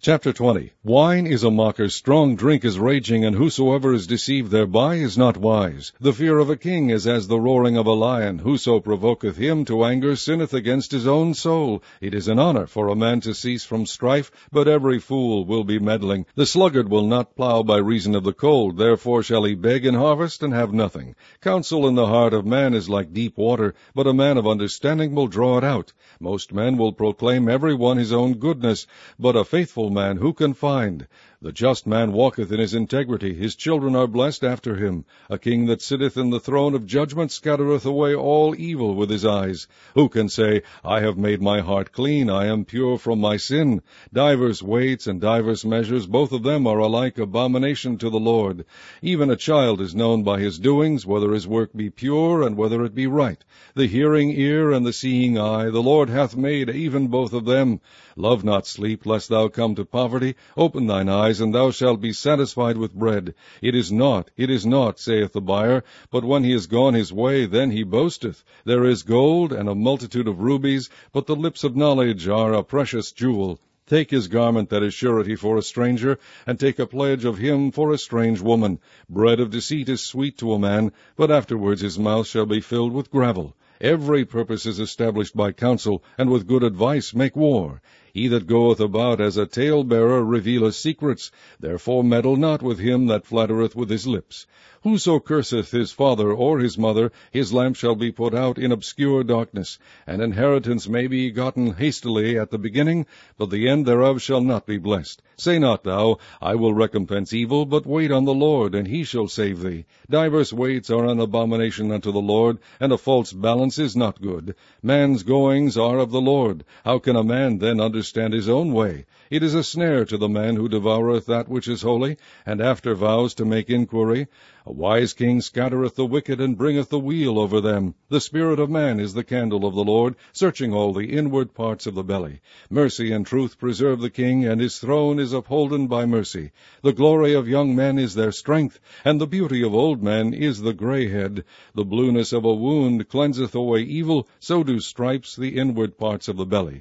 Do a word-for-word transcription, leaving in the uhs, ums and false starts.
Chapter twenty. Wine is a mocker, strong drink is raging, and whosoever is deceived thereby is not wise. The fear of a king is as the roaring of a lion. Whoso provoketh him to anger sinneth against his own soul. It is an honor for a man to cease from strife, but every fool will be meddling. The sluggard will not plow by reason of the cold, therefore shall he beg in harvest and have nothing. Counsel in the heart of man is like deep water, but a man of understanding will draw it out. Most men will proclaim every one his own goodness, but a faithful man who can find? The just man walketh in his integrity, his children are blessed after him. A king that sitteth in the throne of judgment scattereth away all evil with his eyes. Who can say, I have made my heart clean, I am pure from my sin? Divers weights and divers measures, both of them are alike abomination to the Lord. Even a child is known by his doings, whether his work be pure, and whether it be right. The hearing ear and the seeing eye, the Lord hath made even both of them. Love not sleep, lest thou come to poverty. Open thine eyes, and thou shalt be satisfied with bread. It is naught, it is naught, saith the buyer, but when he is gone his way, then he boasteth. There is gold and a multitude of rubies, but the lips of knowledge are a precious jewel. Take his garment that is surety for a stranger, and take a pledge of him for a strange woman. Bread of deceit is sweet to a man, but afterwards his mouth shall be filled with gravel. Every purpose is established by counsel, and with good advice make war. He that goeth about as a talebearer revealeth secrets. Therefore meddle not with him that flattereth with his lips. Whoso curseth his father or his mother, his lamp shall be put out in obscure darkness. An inheritance may be gotten hastily at the beginning, but the end thereof shall not be blessed. Say not thou, I will recompense evil, but wait on the Lord, and he shall save thee. Divers weights are an abomination unto the Lord, and a false balance is not good. Man's goings are of the Lord. How can a man then understand his own way? It is a snare to the man who devoureth that which is holy, and after vows to make inquiry. A wise king scattereth the wicked, and bringeth the weal over them. The spirit of man is the candle of the Lord, searching all the inward parts of the belly. Mercy and truth preserve the king, and his throne is upholden by mercy. The glory of young men is their strength, and the beauty of old men is the grey head. The blueness of a wound cleanseth away evil, so do stripes the inward parts of the belly.